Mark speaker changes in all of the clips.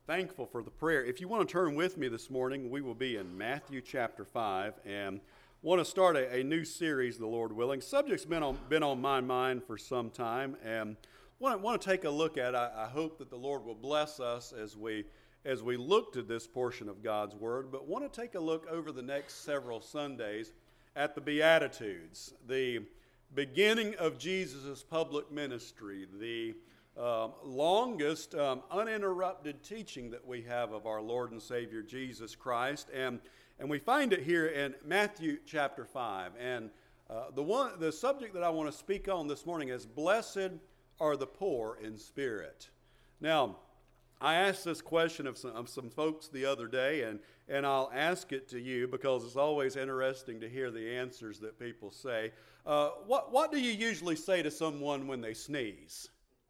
Speaker 1: Thankful for the prayer. If you want to turn with me this morning, we will be in Matthew chapter 5 and want to start a new series, the Lord willing. Subject's been on my mind for some time and want to take a look at it. I hope that the Lord will bless us as we looked at this portion of God's Word, but want to take a look over the next several Sundays at the Beatitudes, the beginning of Jesus' public ministry, the longest uninterrupted teaching that we have of our Lord and Savior Jesus Christ, and we find it here in Matthew chapter 5. And the subject that I want to speak on this morning is blessed are the poor in spirit. Now, I asked this question of some folks the other day, and I'll ask it to you because it's always interesting to hear the answers that people say. What do you usually say to someone when they sneeze?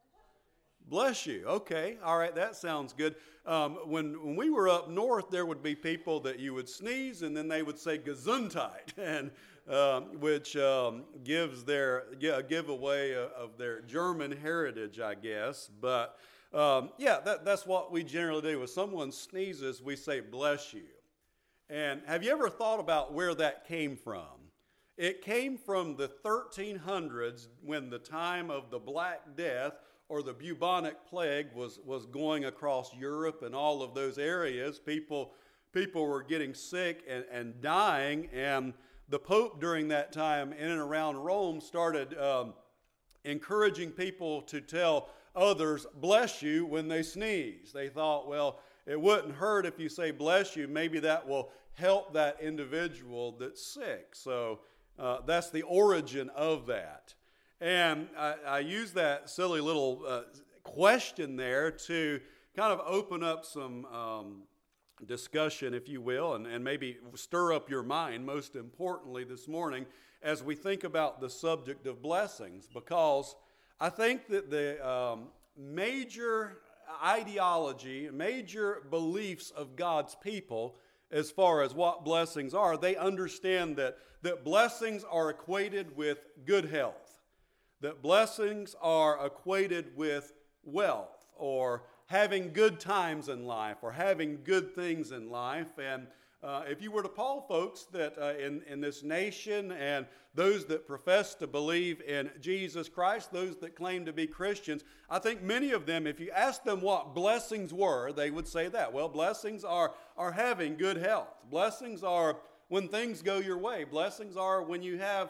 Speaker 1: Bless you. Okay. All right. That sounds good. When we were up north, there would be people that you would sneeze and then they would say Gesundheit, and which gives a giveaway of their German heritage, I guess. But that's what we generally do. When someone sneezes, we say bless you. And have you ever thought about where that came from? It came from the 1300s when the time of the Black Death or the bubonic plague was going across Europe and all of those areas. People were getting sick and dying, and the Pope during that time in and around Rome started encouraging people to tell others, bless you, when they sneeze. They thought, well, it wouldn't hurt if you say bless you. Maybe that will help that individual that's sick. So that's the origin of that. And I use that silly little question there to kind of open up some discussion, if you will, and maybe stir up your mind, most importantly this morning, as we think about the subject of blessings. Because I think that the major ideology, major beliefs of God's people as far as what blessings are, they understand that blessings are equated with good health. That blessings are equated with wealth or having good times in life or having good things in life. And if you were to poll folks that in this nation and those that profess to believe in Jesus Christ, those that claim to be Christians, I think many of them, if you asked them what blessings were, they would say that. Well, blessings are having good health. Blessings are when things go your way. Blessings are when you have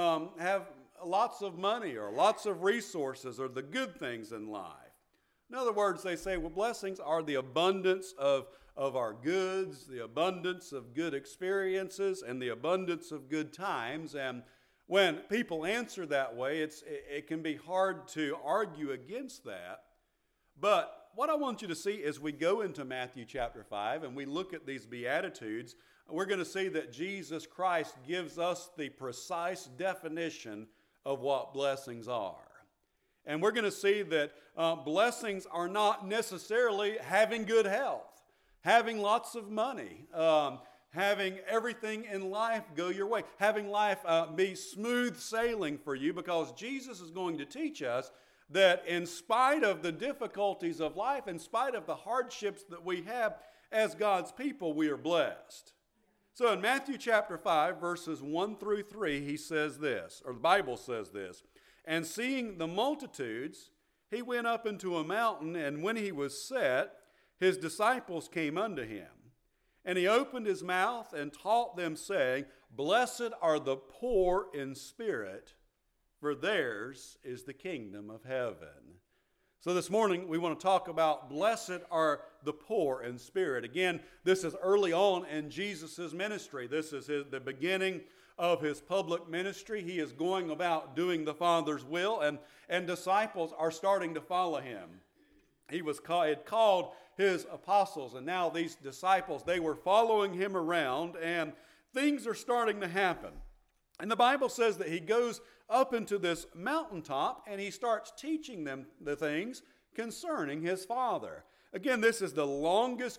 Speaker 1: lots of money or lots of resources or the good things in life. In other words, they say, well, blessings are the abundance of our goods, the abundance of good experiences, and the abundance of good times. And when people answer that way, it can be hard to argue against that. But what I want you to see as we go into Matthew chapter 5 and we look at these Beatitudes, we're going to see that Jesus Christ gives us the precise definition of what blessings are. And we're going to see that blessings are not necessarily having good health, having lots of money, having everything in life go your way, having life be smooth sailing for you, because Jesus is going to teach us that in spite of the difficulties of life, in spite of the hardships that we have as God's people, we are blessed. So in Matthew chapter 5, verses 1 through 3, he says this, or the Bible says this, and seeing the multitudes, he went up into a mountain, and when he was set, his disciples came unto him. And he opened his mouth and taught them, saying, blessed are the poor in spirit, for theirs is the kingdom of heaven. So this morning, we want to talk about blessed are the poor in spirit. Again, this is early on in Jesus' ministry. This is the beginning of his public ministry. He is going about doing the Father's will, and disciples are starting to follow him. He had called his apostles, and now these disciples, they were following him around, and things are starting to happen. And the Bible says that he goes up into this mountaintop and he starts teaching them the things concerning his Father. Again, this is the longest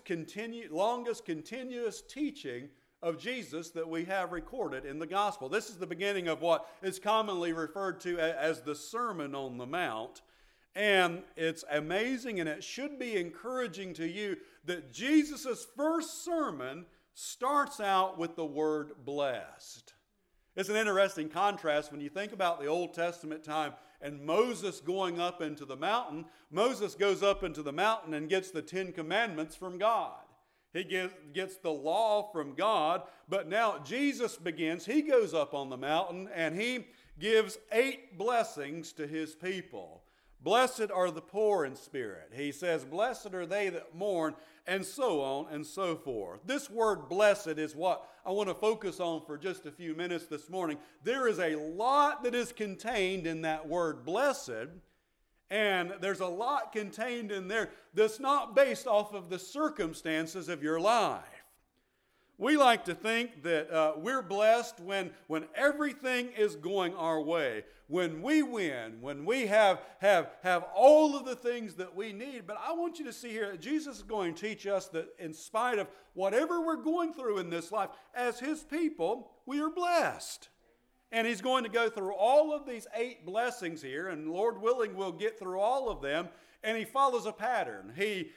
Speaker 1: continuous teaching of Jesus that we have recorded in the gospel. This is the beginning of what is commonly referred to as the Sermon on the Mount. And it's amazing, and it should be encouraging to you that Jesus' first sermon starts out with the word blessed. It's an interesting contrast when you think about the Old Testament time and Moses going up into the mountain. Moses goes up into the mountain and gets the 10 Commandments from God. He gets the law from God, but now Jesus begins. He goes up on the mountain and he gives 8 blessings to his people. Blessed are the poor in spirit. He says, blessed are they that mourn, and so on and so forth. This word blessed is what I want to focus on for just a few minutes this morning. There is a lot that is contained in that word blessed, and there's a lot contained in there that's not based off of the circumstances of your life. We like to think that we're blessed when everything is going our way, when we win, when we have all of the things that we need. But I want you to see here that Jesus is going to teach us that in spite of whatever we're going through in this life, as His people, we are blessed. And He's going to go through all of these 8 blessings here, and Lord willing, we'll get through all of them. And He follows a pattern. He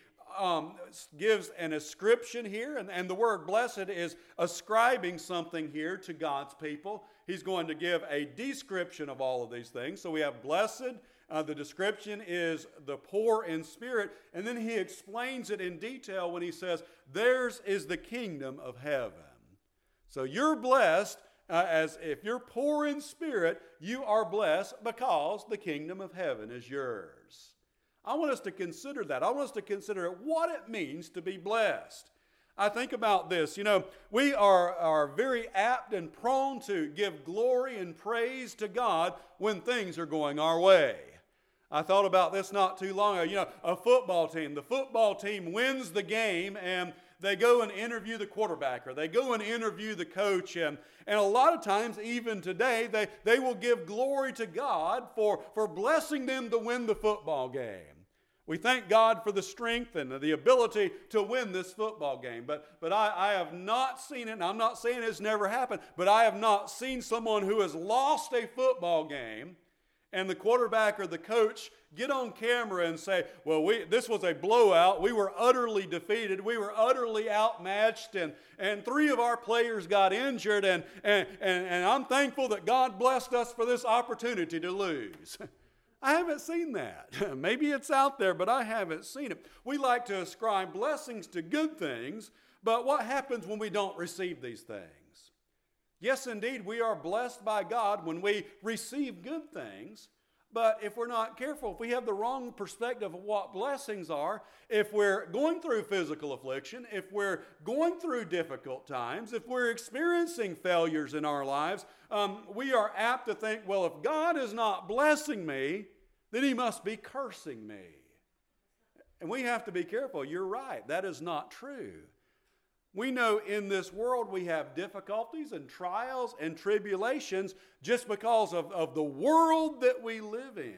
Speaker 1: gives an ascription here, and the word blessed is ascribing something here to God's people. He's going to give a description of all of these things. So we have blessed, the description is the poor in spirit, and then He explains it in detail when He says, theirs is the kingdom of heaven. So you're blessed, as if you're poor in spirit, you are blessed because the kingdom of heaven is yours. I want us to consider that. I want us to consider what it means to be blessed. I think about this. You know, we are very apt and prone to give glory and praise to God when things are going our way. I thought about this not too long ago. You know, a football team. The football team wins the game and they go and interview the quarterback, or they go and interview the coach. And a lot of times, even today, they will give glory to God for blessing them to win the football game. We thank God for the strength and the ability to win this football game. But I have not seen it, and I'm not saying it's never happened, but I have not seen someone who has lost a football game and the quarterback or the coach get on camera and say, well, this was a blowout. We were utterly defeated. We were utterly outmatched, and 3 of our players got injured, and I'm thankful that God blessed us for this opportunity to lose. I haven't seen that. Maybe it's out there, but I haven't seen it. We like to ascribe blessings to good things, but what happens when we don't receive these things? Yes, indeed, we are blessed by God when we receive good things, but if we're not careful, if we have the wrong perspective of what blessings are, if we're going through physical affliction, if we're going through difficult times, if we're experiencing failures in our lives, we are apt to think, well, if God is not blessing me, then He must be cursing me. And we have to be careful. You're right. That is not true. We know in this world we have difficulties and trials and tribulations just because of the world that we live in.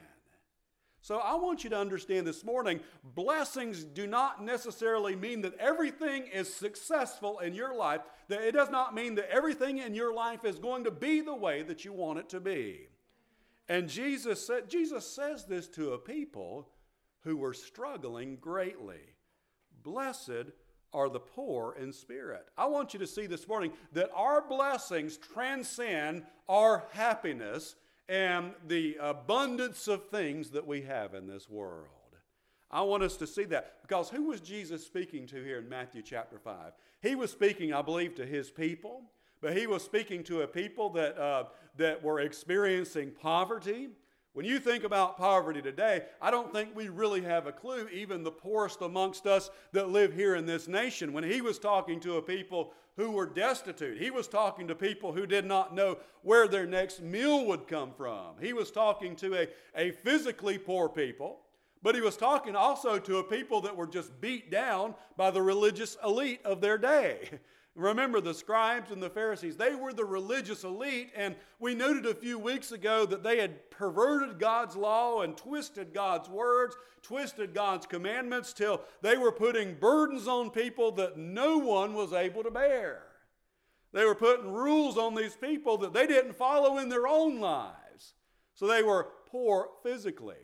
Speaker 1: So I want you to understand this morning, blessings do not necessarily mean that everything is successful in your life. That it does not mean that everything in your life is going to be the way that you want it to be. And Jesus says this to a people who were struggling greatly. Blessed are the poor in spirit. I want you to see this morning that our blessings transcend our happiness and the abundance of things that we have in this world. I want us to see that, because who was Jesus speaking to here in Matthew chapter 5? He was speaking, I believe, to His people, but He was speaking to a people that were experiencing poverty. When you think about poverty today, I don't think we really have a clue, even the poorest amongst us that live here in this nation. When He was talking to a people who were destitute, He was talking to people who did not know where their next meal would come from. He was talking to a physically poor people, but He was talking also to a people that were just beat down by the religious elite of their day. Remember, the scribes and the Pharisees, they were the religious elite, and we noted a few weeks ago that they had perverted God's law and twisted God's words, twisted God's commandments till they were putting burdens on people that no one was able to bear. They were putting rules on these people that they didn't follow in their own lives. So they were poor physically.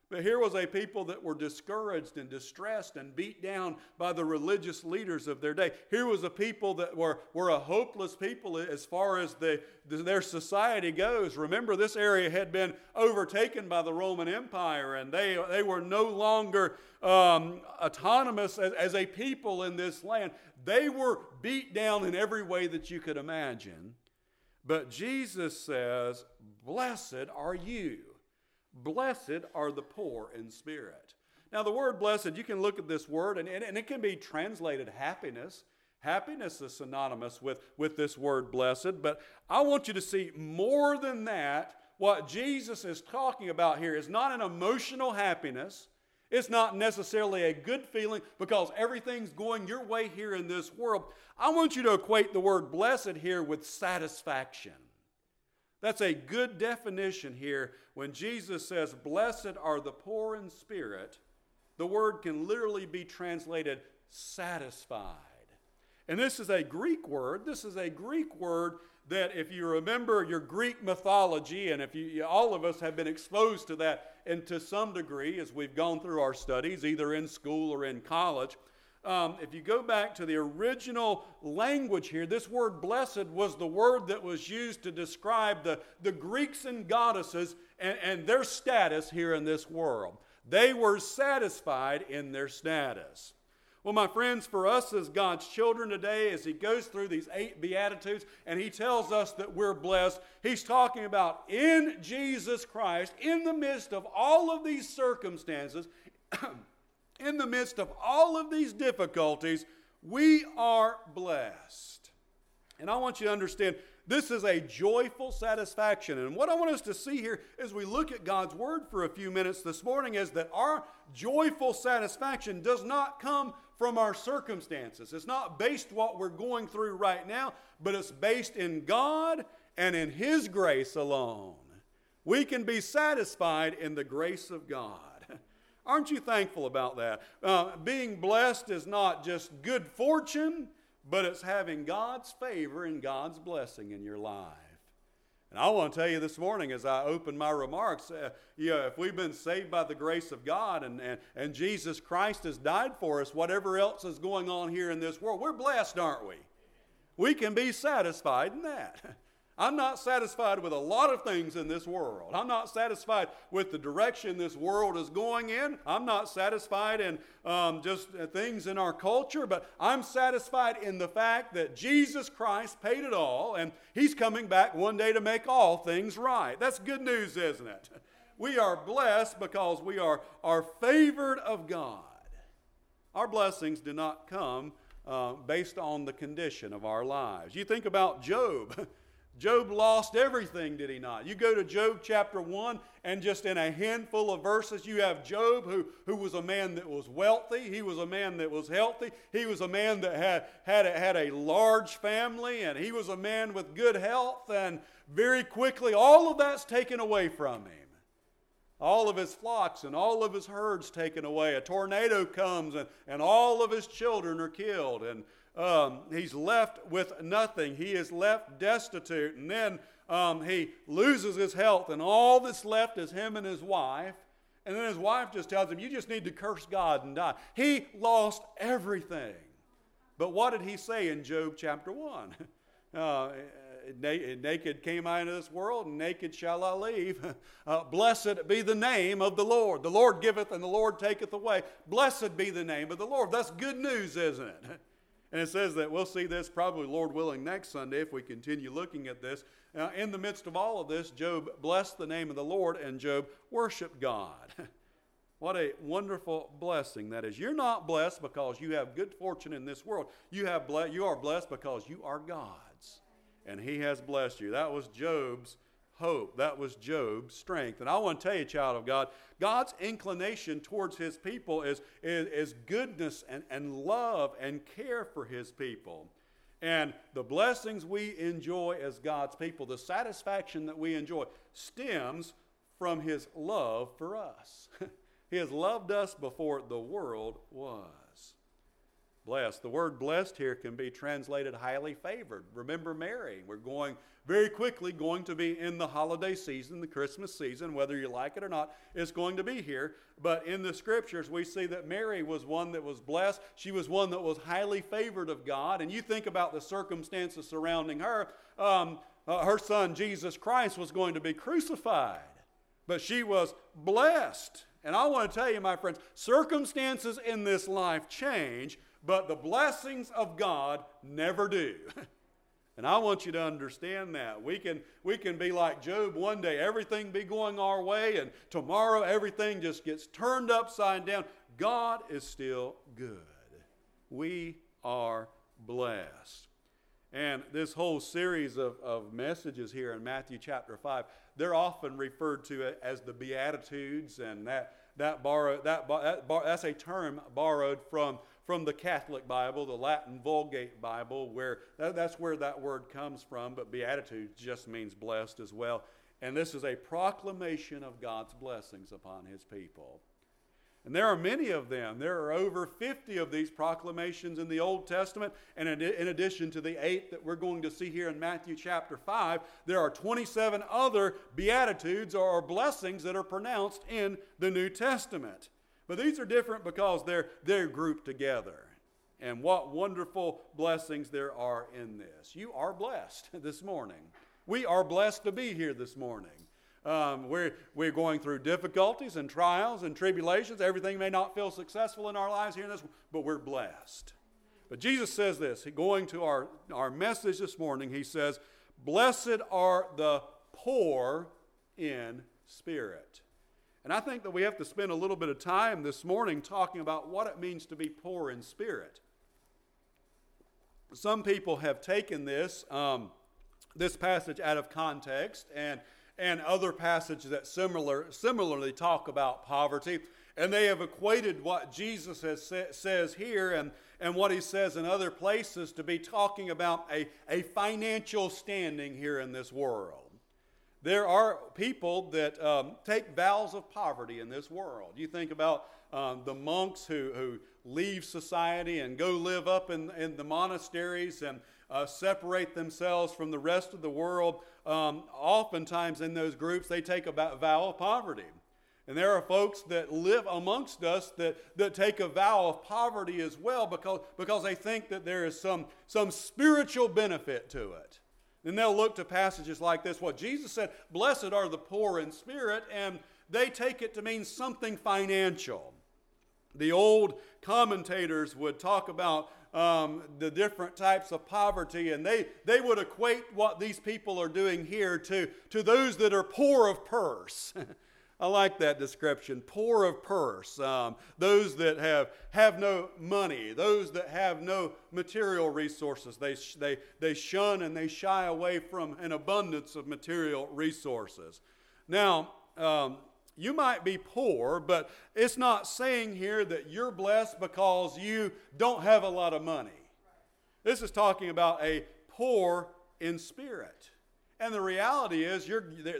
Speaker 1: But here was a people that were discouraged and distressed and beat down by the religious leaders of their day. Here was a people that were a hopeless people as far as their society goes. Remember, this area had been overtaken by the Roman Empire, and they were no longer autonomous as a people in this land. They were beat down in every way that you could imagine. But Jesus says, "Blessed are you. Blessed are the poor in spirit." Now, the word blessed, you can look at this word, and it can be translated happiness. Happiness is synonymous with this word blessed, but I want you to see more than that. What Jesus is talking about here is not an emotional happiness. It's not necessarily a good feeling because everything's going your way here in this world. I want you to equate the word blessed here with satisfaction. That's a good definition here. When Jesus says, "Blessed are the poor in spirit," the word can literally be translated satisfied. And this is a Greek word. This is a Greek word that, if you remember your Greek mythology, and if all of us have been exposed to that and to some degree as we've gone through our studies, either in school or in college, if you go back to the original language here, this word blessed was the word that was used to describe the Greeks and goddesses and their status here in this world. They were satisfied in their status. Well, my friends, for us as God's children today, as he goes through these 8 Beatitudes and he tells us that we're blessed, he's talking about in Jesus Christ, in the midst of all of these circumstances, in the midst of all of these difficulties, we are blessed. And I want you to understand, this is a joyful satisfaction. And what I want us to see here as we look at God's Word for a few minutes this morning is that our joyful satisfaction does not come from our circumstances. It's not based what we're going through right now, but it's based in God and in His grace alone. We can be satisfied in the grace of God. Aren't you thankful about that? Being blessed is not just good fortune, but it's having God's favor and God's blessing in your life. And I want to tell you this morning as I open my remarks, if we've been saved by the grace of God and Jesus Christ has died for us, whatever else is going on here in this world, we're blessed, aren't we? We can be satisfied in that. I'm not satisfied with a lot of things in this world. I'm not satisfied with the direction this world is going in. I'm not satisfied in just things in our culture, but I'm satisfied in the fact that Jesus Christ paid it all, and He's coming back one day to make all things right. That's good news, isn't it? We are blessed because we are favored of God. Our blessings do not come based on the condition of our lives. You think about Job. Job lost everything, did he not? You go to Job chapter 1, and just in a handful of verses, you have Job, who was a man that was wealthy. He was a man that was healthy. He was a man that had a large family, and he was a man with good health. And very quickly, all of that's taken away from him. All of his flocks and all of his herds taken away. A tornado comes, and all of his children are killed. And he's left with nothing. He is left destitute. And then he loses his health, and all that's left is him and his wife. And then his wife just tells him, "You just need to curse God and die." He lost everything. But what did he say in Job chapter 1? Naked came I into this world, and naked shall I leave. Blessed be the name of the Lord. The Lord giveth, and the Lord taketh away. Blessed be the name of the Lord. That's good news, isn't it? And it says that we'll see this probably, Lord willing, next Sunday if we continue looking at this. In the midst of all of this, Job blessed the name of the Lord, and Job worshiped God. What a wonderful blessing that is. You're not blessed because you have good fortune in this world. You are blessed because you are God's, and He has blessed you. That was Job's hope. That was Job's strength. And I want to tell you, child of God, God's inclination towards His people is goodness and love and care for His people. And the blessings we enjoy as God's people, the satisfaction that we enjoy, stems from His love for us. He has loved us before the world was. Blessed. The word blessed here can be translated highly favored. Remember Mary. We're going very quickly going to be in the holiday season, the Christmas season, whether you like it or not, it's going to be here. But in the scriptures, we see that Mary was one that was blessed. She was one that was highly favored of God. And you think about the circumstances surrounding her. Her son, Jesus Christ, was going to be crucified. But she was blessed. And I want to tell you, my friends, circumstances in this life change, but the blessings of God never do. And I want you to understand that. We can be like Job one day, everything be going our way, and tomorrow everything just gets turned upside down. God is still good. We are blessed. And this whole series of messages here in Matthew chapter 5, they're often referred to as the Beatitudes, and that's a term borrowed from the Catholic Bible, the Latin Vulgate Bible, where that's where that word comes from, but Beatitudes just means blessed as well. And this is a proclamation of God's blessings upon His people. And there are many of them. There are over 50 of these proclamations in the Old Testament, and in addition to the 8 that we're going to see here in Matthew chapter 5, there are 27 other Beatitudes or blessings that are pronounced in the New Testament. But these are different because they're grouped together. And what wonderful blessings there are in this. You are blessed this morning. We are blessed to be here this morning. We're going through difficulties and trials and tribulations. Everything may not feel successful in our lives here in this, but we're blessed. But Jesus says this, going to our message this morning, He says, "Blessed are the poor in spirit." And I think that we have to spend a little bit of time this morning talking about what it means to be poor in spirit. Some people have taken this passage out of context and other passages that similarly talk about poverty, and they have equated what Jesus says here and what He says in other places to be talking about a financial standing here in this world. There are people that take vows of poverty in this world. You think about the monks who leave society and go live up in the monasteries and separate themselves from the rest of the world. Oftentimes in those groups they take a vow of poverty. And there are folks that live amongst us that take a vow of poverty as well because they think that there is some spiritual benefit to it. Then they'll look to passages like this. What Jesus said, "Blessed are the poor in spirit," and they take it to mean something financial. The old commentators would talk about the different types of poverty, and they would equate what these people are doing here to those that are poor of purse. I like that description, poor of purse. Those that have no money, those that have no material resources. They shun and they shy away from an abundance of material resources. Now, you might be poor, but it's not saying here that you're blessed because you don't have a lot of money. This is talking about a poor in spirit. And the reality is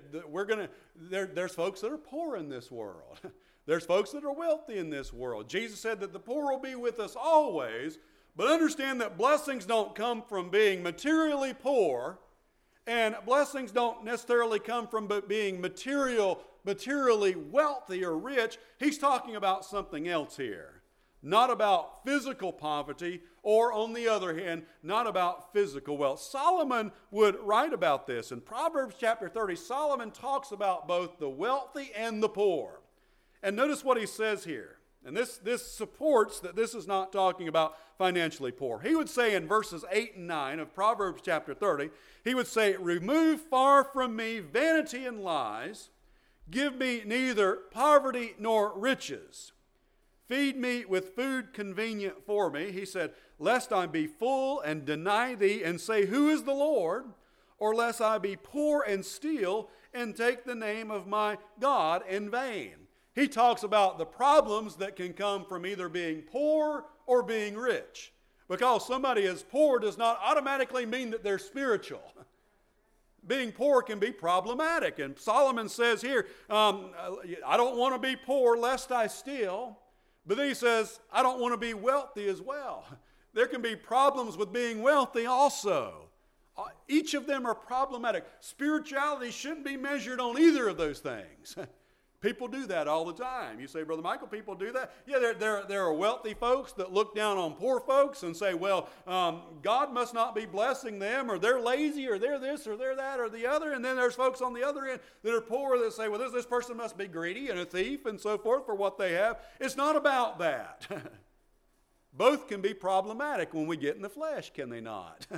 Speaker 1: there's folks that are poor in this world. There's folks that are wealthy in this world. Jesus said that the poor will be with us always, but understand that blessings don't come from being materially poor, and blessings don't necessarily come from being materially wealthy or rich. He's talking about something else here. Not about physical poverty, or on the other hand, not about physical wealth. Solomon would write about this. In Proverbs chapter 30, Solomon talks about both the wealthy and the poor. And notice what he says here. And this supports that this is not talking about financially poor. He would say in verses 8 and 9 of Proverbs chapter 30, he would say, "Remove far from me vanity and lies. Give me neither poverty nor riches. Feed me with food convenient for me," he said, "lest I be full and deny thee and say, Who is the Lord? Or lest I be poor and steal and take the name of my God in vain." He talks about the problems that can come from either being poor or being rich. Because somebody is poor does not automatically mean that they're spiritual. Being poor can be problematic. And Solomon says here, I don't want to be poor lest I steal. But then he says, I don't want to be wealthy as well. There can be problems with being wealthy also. Each of them are problematic. Spirituality shouldn't be measured on either of those things. People do that all the time. You say, Brother Michael, people do that? Yeah, there are wealthy folks that look down on poor folks and say, well, God must not be blessing them, or they're lazy, or they're this, or they're that, or the other. And then there's folks on the other end that are poor that say, well, this person must be greedy and a thief and so forth for what they have. It's not about that. Both can be problematic when we get in the flesh, can they not?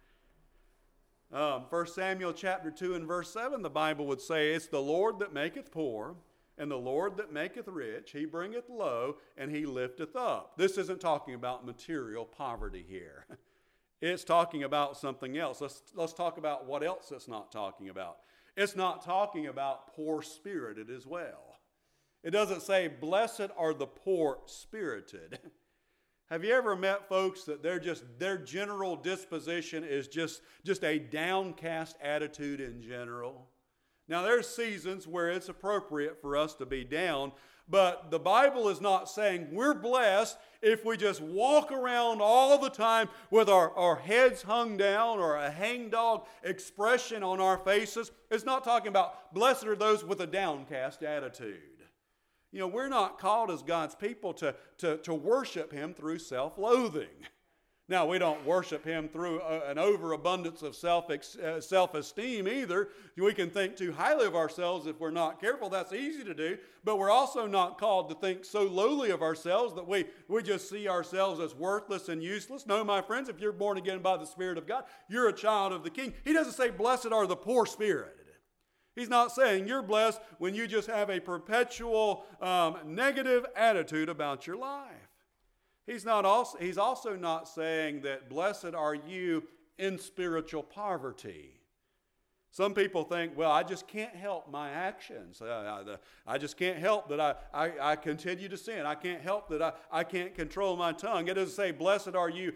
Speaker 1: 1 Samuel chapter 2 and verse 7, the Bible would say, it's the Lord that maketh poor, and the Lord that maketh rich. He bringeth low, and he lifteth up. This isn't talking about material poverty here. It's talking about something else. Let's talk about what else it's not talking about. It's not talking about poor-spirited as well. It doesn't say, blessed are the poor-spirited. Have you ever met folks that their general disposition is just a downcast attitude in general? Now, there's seasons where it's appropriate for us to be down, but the Bible is not saying we're blessed if we just walk around all the time with our heads hung down or a hangdog expression on our faces. It's not talking about blessed are those with a downcast attitude. You know, we're not called as God's people to worship Him through self-loathing. Now, we don't worship Him through an overabundance of self-esteem either. We can think too highly of ourselves if we're not careful. That's easy to do. But we're also not called to think so lowly of ourselves that we just see ourselves as worthless and useless. No, my friends, if you're born again by the Spirit of God, you're a child of the King. He doesn't say, blessed are the poor-spirited. He's not saying you're blessed when you just have a perpetual negative attitude about your life. He's also not saying that blessed are you in spiritual poverty. Some people think, well, I just can't help my actions. I just can't help that I continue to sin. I can't help that I can't control my tongue. It doesn't say, blessed are you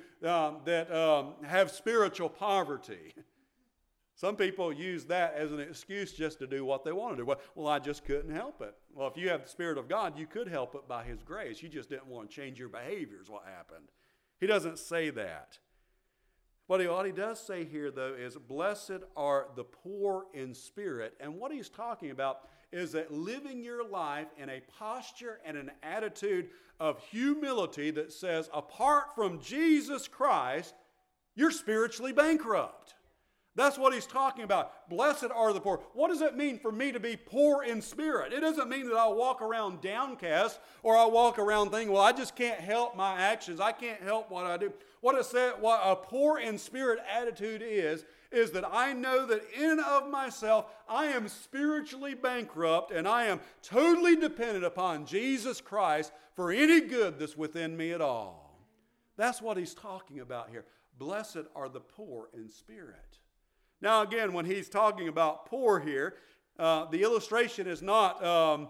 Speaker 1: that have spiritual poverty. Some people use that as an excuse just to do what they want to do. Well, I just couldn't help it. Well, if you have the Spirit of God, you could help it by His grace. You just didn't want to change your behavior is what happened. He doesn't say that. What he does say here, though, is blessed are the poor in spirit. And what he's talking about is that living your life in a posture and an attitude of humility that says, apart from Jesus Christ, you're spiritually bankrupt. That's what he's talking about. Blessed are the poor. What does it mean for me to be poor in spirit? It doesn't mean that I'll walk around downcast or I'll walk around thinking, well, I just can't help my actions. I can't help what I do. What a poor in spirit attitude is that I know that in of myself I am spiritually bankrupt and I am totally dependent upon Jesus Christ for any good that's within me at all. That's what he's talking about here. Blessed are the poor in spirit. Now again, when he's talking about poor here, the illustration is not,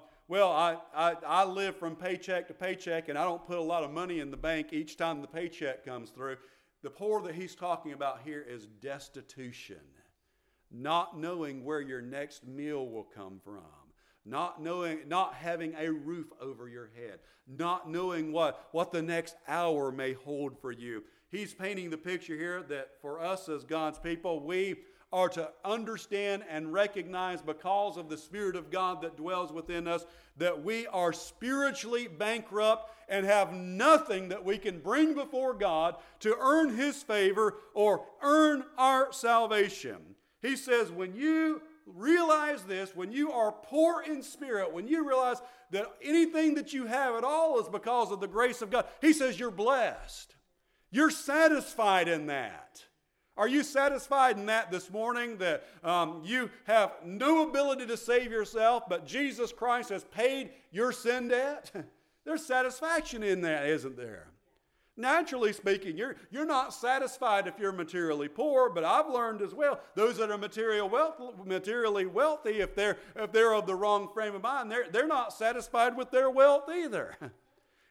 Speaker 1: I live from paycheck to paycheck and I don't put a lot of money in the bank each time the paycheck comes through. The poor that he's talking about here is destitution. Not knowing where your next meal will come from. Not having a roof over your head. Not knowing what the next hour may hold for you. He's painting the picture here that for us as God's people, we are to understand and recognize because of the Spirit of God that dwells within us that we are spiritually bankrupt and have nothing that we can bring before God to earn His favor or earn our salvation. He says when you realize this, when you are poor in spirit, when you realize that anything that you have at all is because of the grace of God, He says you're blessed. You're satisfied in that. Are you satisfied in that this morning that you have no ability to save yourself, but Jesus Christ has paid your sin debt? There's satisfaction in that, isn't there? Naturally speaking, you're not satisfied if you're materially poor, but I've learned as well, those that are materially wealthy, if they're of the wrong frame of mind, they're not satisfied with their wealth either.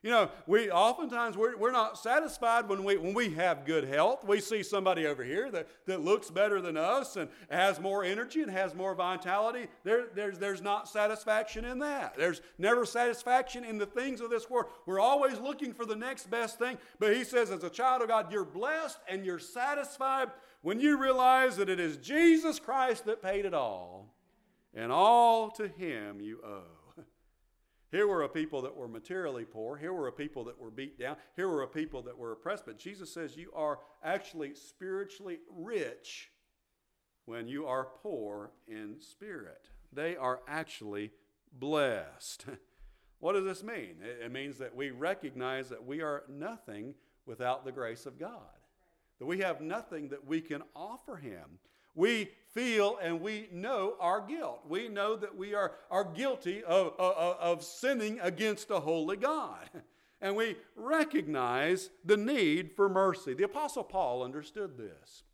Speaker 1: You know, oftentimes we're not satisfied when we have good health. We see somebody over here that looks better than us and has more energy and has more vitality. There's not satisfaction in that. There's never satisfaction in the things of this world. We're always looking for the next best thing. But he says, as a child of God, you're blessed and you're satisfied when you realize that it is Jesus Christ that paid it all, and all to him you owe. Here were a people that were materially poor. Here were a people that were beat down. Here were a people that were oppressed. But Jesus says you are actually spiritually rich when you are poor in spirit. They are actually blessed. What does this mean? It means that we recognize that we are nothing without the grace of God. That we have nothing that we can offer him. We feel and we know our guilt. We know that we are guilty of sinning against a holy God. And we recognize the need for mercy. The Apostle Paul understood this.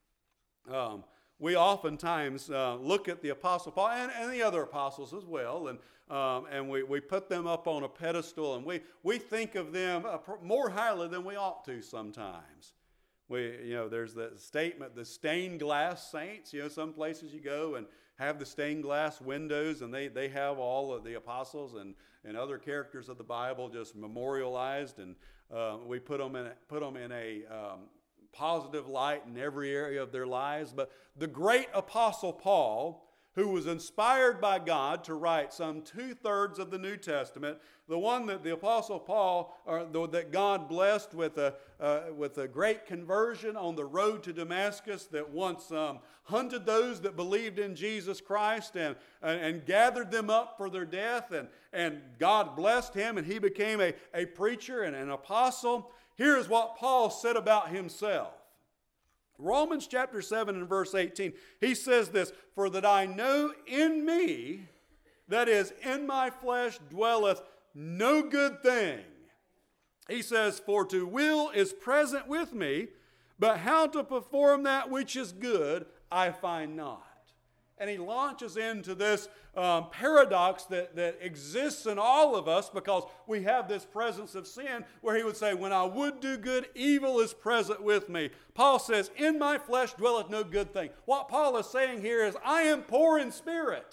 Speaker 1: We oftentimes look at the Apostle Paul and the other apostles as well, and we put them up on a pedestal, and we think of them more highly than we ought to sometimes. There's that statement, the stained glass saints. Some places you go and have the stained glass windows, and they have all of the apostles and other characters of the Bible just memorialized, and we put them in a positive light in every area of their lives. But the great Apostle Paul, who was inspired by God to write some 2/3 of the New Testament, the one that the Apostle Paul, that God blessed with a great conversion on the road to Damascus, that once hunted those that believed in Jesus Christ and gathered them up for their death, and God blessed him, and he became a preacher and an apostle. Here's what Paul said about himself. Romans chapter 7 and verse 18, he says this, "For that I know in me, that is, in my flesh dwelleth no good thing." He says, "For to will is present with me, but how to perform that which is good I find not." And he launches into this paradox that exists in all of us because we have this presence of sin, where he would say, when I would do good, evil is present with me. Paul says, in my flesh dwelleth no good thing. What Paul is saying here is, I am poor in spirit.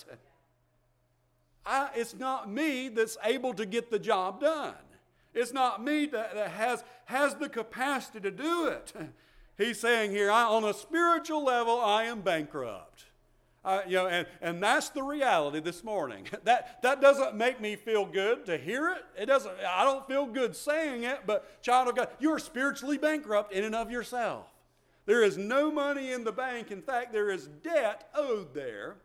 Speaker 1: It's not me that's able to get the job done. It's not me that has the capacity to do it. He's saying here, on a spiritual level, I am bankrupt. And that's the reality this morning. That doesn't make me feel good to hear it. It doesn't. I don't feel good saying it, but child of God, you are spiritually bankrupt in and of yourself. There is no money in the bank. In fact, there is debt owed there.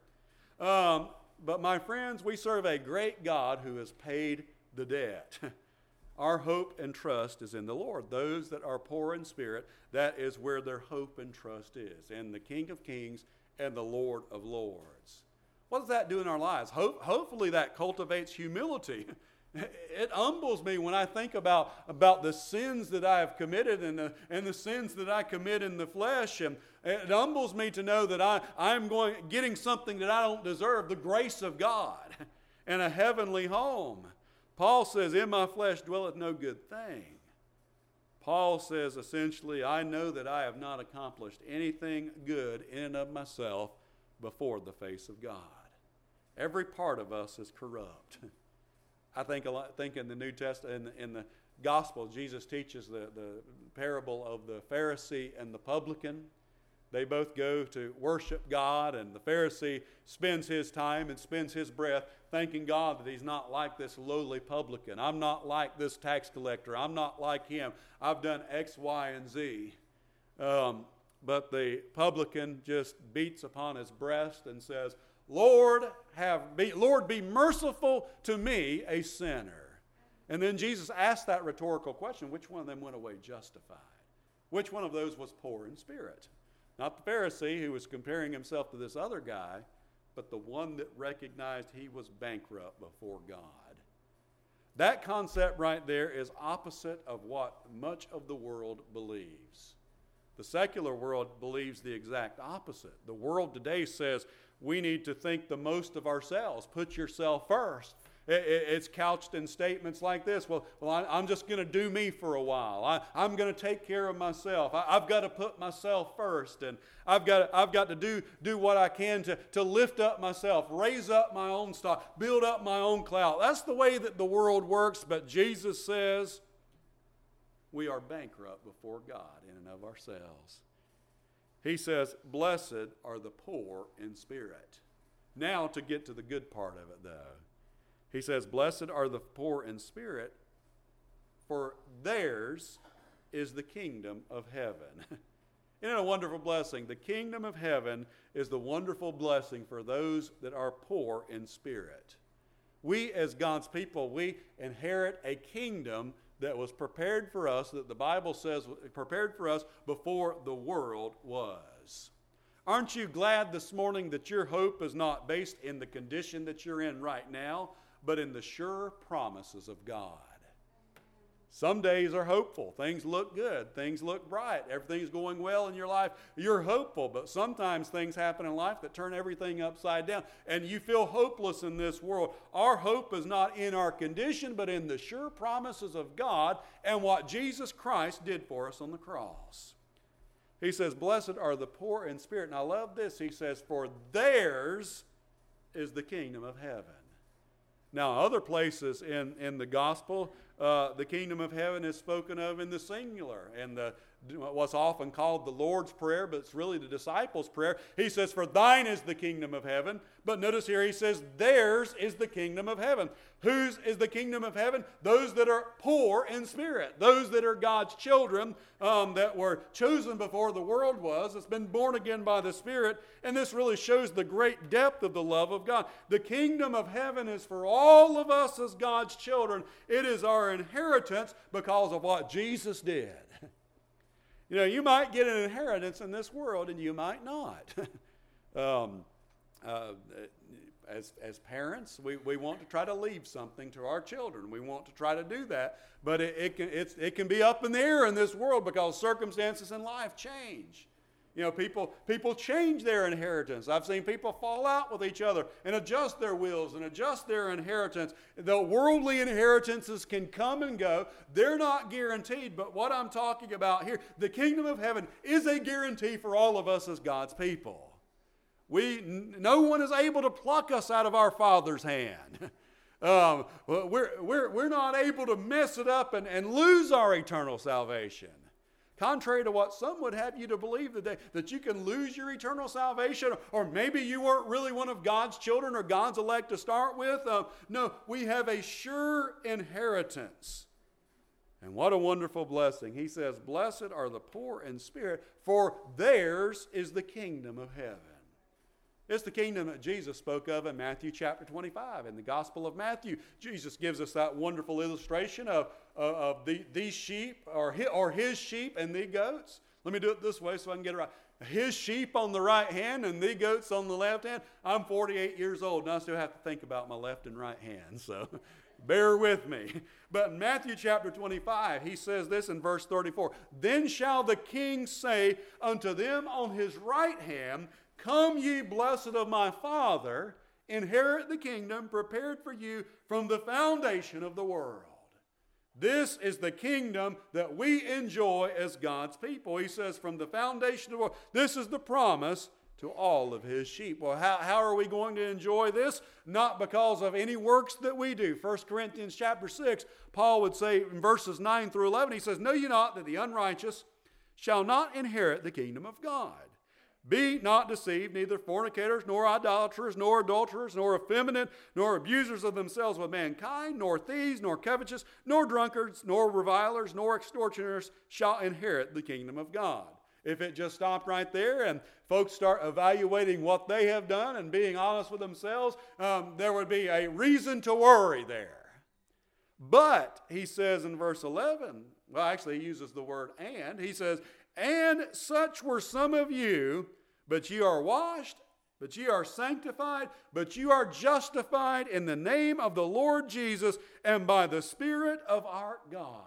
Speaker 1: But my friends, we serve a great God who has paid the debt. Our hope and trust is in the Lord. Those that are poor in spirit, that is where their hope and trust is, in the King of Kings and the Lord of Lords. What does that do in our lives? Hopefully that cultivates humility. It humbles me when I think about the sins that I have committed and the sins that I commit in the flesh. And it humbles me to know that I'm getting something that I don't deserve, the grace of God and a heavenly home. Paul says, in my flesh dwelleth no good thing. Paul says essentially, I know that I have not accomplished anything good in and of myself before the face of God. Every part of us is corrupt. I think in the New Testament, in the Gospel, Jesus teaches the parable of the Pharisee and the publican. They both go to worship God, and the Pharisee spends his time and spends his breath thanking God that he's not like this lowly publican. I'm not like this tax collector. I'm not like him. I've done X, Y, and Z. But the publican just beats upon his breast and says, Lord, be merciful to me, a sinner. And then Jesus asked that rhetorical question, which one of them went away justified? Which one of those was poor in spirit? Not the Pharisee who was comparing himself to this other guy, but the one that recognized he was bankrupt before God. That concept right there is opposite of what much of the world believes. The secular world believes the exact opposite. The world today says we need to think the most of ourselves. Put yourself first. It's couched in statements like this. Well, I'm just going to do me for a while. I'm going to take care of myself. I've got to put myself first, and I've got to do what I can to lift up myself, raise up my own stock, build up my own clout. That's the way that the world works, but Jesus says we are bankrupt before God in and of ourselves. He says, blessed are the poor in spirit. Now to get to the good part of it, though. He says, blessed are the poor in spirit, for theirs is the kingdom of heaven. Isn't it a wonderful blessing? The kingdom of heaven is the wonderful blessing for those that are poor in spirit. We as God's people, we inherit a kingdom that was prepared for us, that the Bible says prepared for us before the world was. Aren't you glad this morning that your hope is not based in the condition that you're in right now, but in the sure promises of God? Some days are hopeful. Things look good. Things look bright. Everything's going well in your life. You're hopeful, but sometimes things happen in life that turn everything upside down, and you feel hopeless in this world. Our hope is not in our condition, but in the sure promises of God and what Jesus Christ did for us on the cross. He says, blessed are the poor in spirit. And I love this. He says, for theirs is the kingdom of heaven. Now, other places in the gospel, the kingdom of heaven is spoken of in the singular, and what's often called the Lord's Prayer, but it's really the disciples' prayer. He says, for thine is the kingdom of heaven. But notice here he says, theirs is the kingdom of heaven. Whose is the kingdom of heaven? Those that are poor in spirit. Those that are God's children that were chosen before the world was. It's been born again by the Spirit. And this really shows the great depth of the love of God. The kingdom of heaven is for all of us as God's children. It is our inheritance because of what Jesus did. You know, you might get an inheritance in this world and you might not. As parents, we want to try to leave something to our children. We want to try to do that, but it can be up in the air in this world because circumstances in life change. You know, people change their inheritance. I've seen people fall out with each other and adjust their wills and adjust their inheritance. The worldly inheritances can come and go. They're not guaranteed, but what I'm talking about here, the kingdom of heaven is a guarantee for all of us as God's people. No one is able to pluck us out of our Father's hand. We're not able to mess it up and lose our eternal salvation. Contrary to what some would have you to believe today, that you can lose your eternal salvation, or maybe you weren't really one of God's children or God's elect to start with. No, we have a sure inheritance. And what a wonderful blessing. He says, blessed are the poor in spirit, for theirs is the kingdom of heaven. It's the kingdom that Jesus spoke of in Matthew chapter 25. In the Gospel of Matthew, Jesus gives us that wonderful illustration of these sheep, or his sheep and the goats. Let me do it this way so I can get it right. His sheep on the right hand and the goats on the left hand. I'm 48 years old and I still have to think about my left and right hand, so bear with me. But in Matthew chapter 25, he says this in verse 34. Then shall the king say unto them on his right hand, come ye blessed of my Father, inherit the kingdom prepared for you from the foundation of the world. This is the kingdom that we enjoy as God's people. He says from the foundation of the world, this is the promise to all of his sheep. Well, how are we going to enjoy this? Not because of any works that we do. 1 Corinthians chapter 6, Paul would say in verses 9 through 11, he says, know ye not that the unrighteous shall not inherit the kingdom of God? Be not deceived, neither fornicators, nor idolaters, nor adulterers, nor effeminate, nor abusers of themselves with mankind, nor thieves, nor covetous, nor drunkards, nor revilers, nor extortioners shall inherit the kingdom of God. If it just stopped right there and folks start evaluating what they have done and being honest with themselves, there would be a reason to worry there. But, he says in verse 11, well, actually he uses the word and. He says, and such were some of you, but ye are washed, but ye are sanctified, but you are justified in the name of the Lord Jesus and by the Spirit of our God.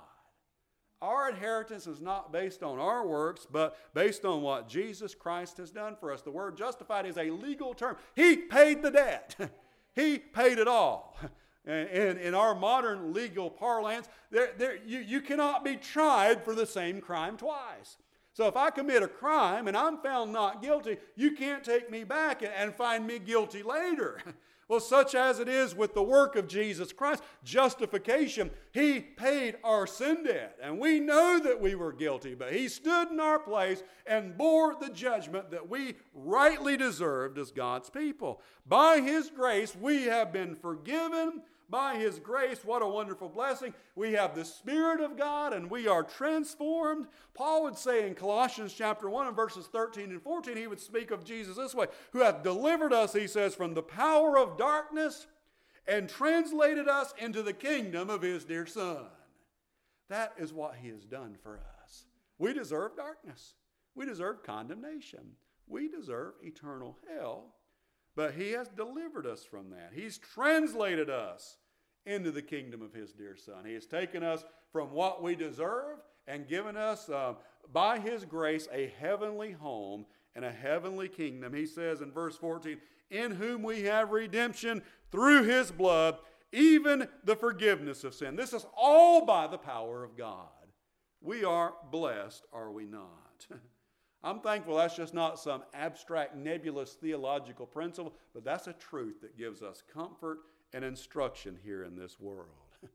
Speaker 1: Our inheritance is not based on our works, but based on what Jesus Christ has done for us. The word justified is a legal term. He paid the debt. He paid it all. In our modern legal parlance, you cannot be tried for the same crime twice. So if I commit a crime and I'm found not guilty, you can't take me back and find me guilty later. Well, such as it is with the work of Jesus Christ, justification, He paid our sin debt. And we know that we were guilty, but He stood in our place and bore the judgment that we rightly deserved as God's people. By His grace, we have been forgiven. By His grace, what a wonderful blessing. We have the Spirit of God and we are transformed. Paul would say in Colossians chapter 1 and verses 13 and 14, he would speak of Jesus this way, who hath delivered us, he says, from the power of darkness and translated us into the kingdom of His dear Son. That is what He has done for us. We deserve darkness. We deserve condemnation. We deserve eternal hell. But He has delivered us from that. He's translated us into the kingdom of His dear Son. He has taken us from what we deserve and given us, by His grace, a heavenly home and a heavenly kingdom. He says in verse 14, in whom we have redemption through His blood, even the forgiveness of sin. This is all by the power of God. We are blessed, are we not? I'm thankful that's just not some abstract, nebulous theological principle, but that's a truth that gives us comfort and instruction here in this world.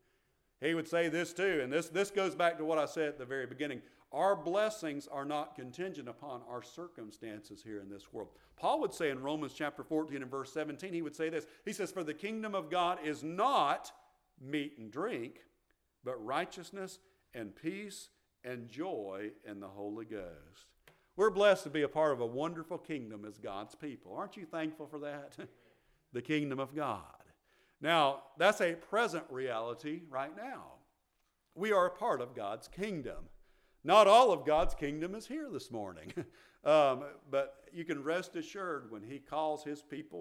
Speaker 1: He would say this too, and this goes back to what I said at the very beginning. Our blessings are not contingent upon our circumstances here in this world. Paul would say in Romans chapter 14 and verse 17, he would say this. He says, for the kingdom of God is not meat and drink, but righteousness and peace and joy in the Holy Ghost. We're blessed to be a part of a wonderful kingdom as God's people. Aren't you thankful for that? The kingdom of God. Now, that's a present reality right now. We are a part of God's kingdom. Not all of God's kingdom is here this morning. But you can rest assured when He calls His people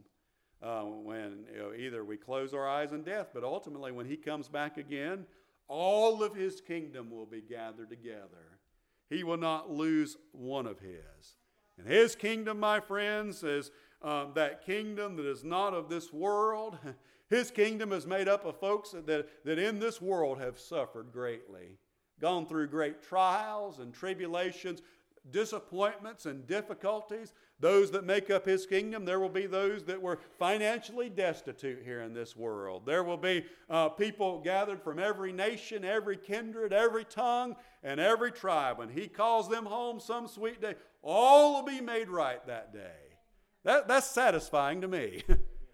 Speaker 1: home, when either we close our eyes in death, but ultimately when He comes back again, all of His kingdom will be gathered together. He will not lose one of His. And His kingdom, my friends, is that kingdom that is not of this world. His kingdom is made up of folks that in this world have suffered greatly, gone through great trials and tribulations, disappointments and difficulties. Those that make up His kingdom, there will be those that were financially destitute here in this world. There will be people gathered from every nation, every kindred, every tongue, and every tribe. When He calls them home some sweet day, all will be made right that day. That's satisfying to me.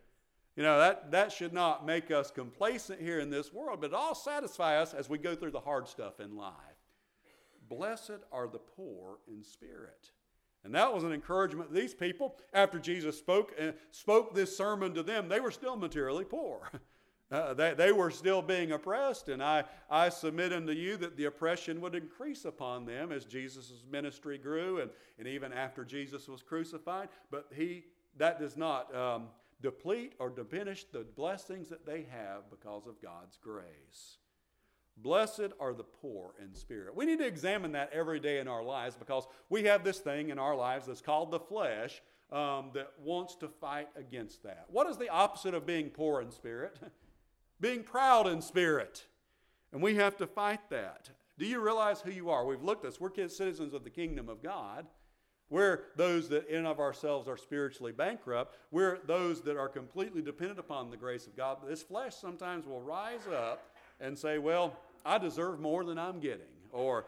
Speaker 1: That should not make us complacent here in this world, but it all satisfy us as we go through the hard stuff in life. Blessed are the poor in spirit. And that was an encouragement. These people, after Jesus spoke this sermon to them, they were still materially poor. They were still being oppressed, and I submit unto you that the oppression would increase upon them as Jesus' ministry grew and even after Jesus was crucified. But that does not deplete or diminish the blessings that they have because of God's grace. Blessed are the poor in spirit. We need to examine that every day in our lives because we have this thing in our lives that's called the flesh that wants to fight against that. What is the opposite of being poor in spirit? Being proud in spirit. And we have to fight that. Do you realize who you are? We've looked at this. We're citizens of the kingdom of God. We're those that in and of ourselves are spiritually bankrupt. We're those that are completely dependent upon the grace of God. But this flesh sometimes will rise up and say, well, I deserve more than I'm getting. Or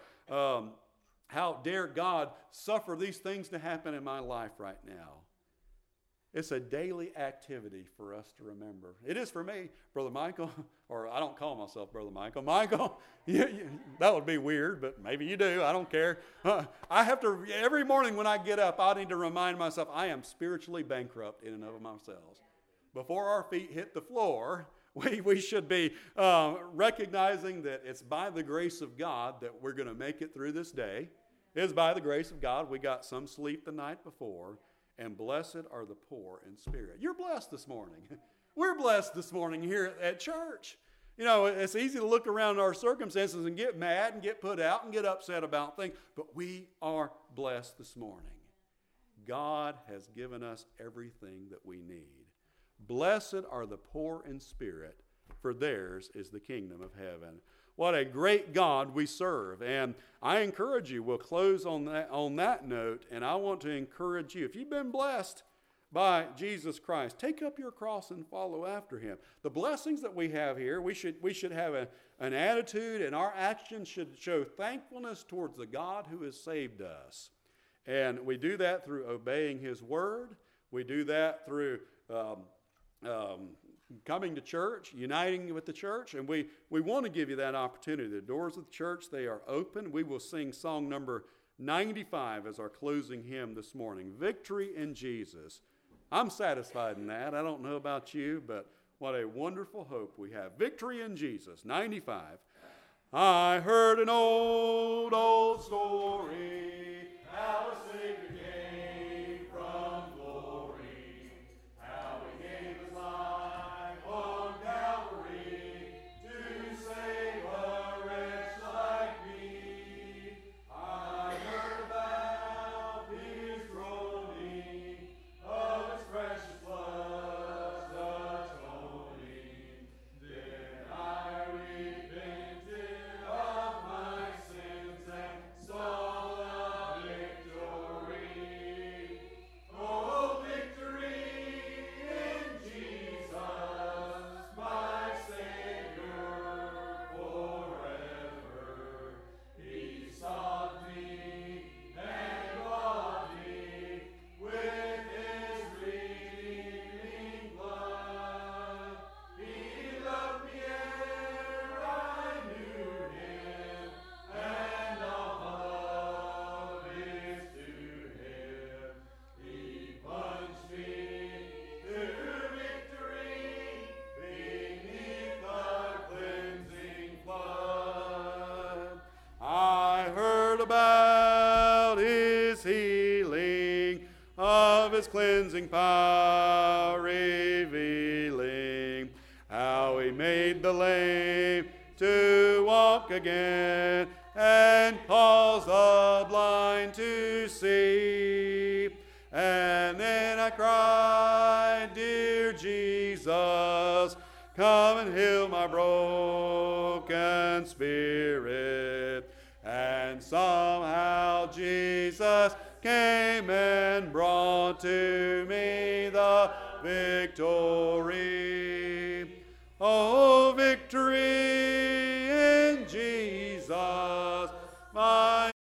Speaker 1: how dare God suffer these things to happen in my life right now? It's a daily activity for us to remember. It is for me, Brother Michael, or I don't call myself Brother Michael. Michael, that would be weird, but maybe you do. I don't care. I have to, every morning when I get up, I need to remind myself I am spiritually bankrupt in and of myself. Before our feet hit the floor, we should be recognizing that it's by the grace of God that we're going to make it through this day. It is by the grace of God we got some sleep the night before. And blessed are the poor in spirit. You're blessed this morning. We're blessed this morning here at church. It's easy to look around our circumstances and get mad and get put out and get upset about things. But we are blessed this morning. God has given us everything that we need. Blessed are the poor in spirit, for theirs is the kingdom of heaven. What a great God we serve. And I encourage you, we'll close on that note, and I want to encourage you, if you've been blessed by Jesus Christ, take up your cross and follow after him. The blessings that we have here, we should have an attitude, and our actions should show thankfulness towards the God who has saved us. And we do that through obeying his word. We do that through coming to church, uniting with the church, and we want to give you that opportunity. The doors of the church, they are open. We will sing song number 95 as our closing hymn this morning, Victory in Jesus. I'm satisfied in that. I don't know about you, but what a wonderful hope we have. Victory in Jesus, 95. I heard an old story, how a Savior came from glory, how he gave his life on Calvary to save a wretch like me. I heard about his groaning, of his precious blood's atoning. Then I repented of my sins and saw the victory. Oh, victory in Jesus, my Savior forever. He sought me and bought me with his redeeming blood. He loved me ere I knew him, and all love is to him. He plunged me to victory beneath the cleansing flood. I heard about his healing, of his cleansing power revealing, how he made the lame to walk again, and caused the blind to see. And then I cried, dear Jesus, come and heal my broken spirit. And somehow Jesus came and brought to me the victory. Oh, victory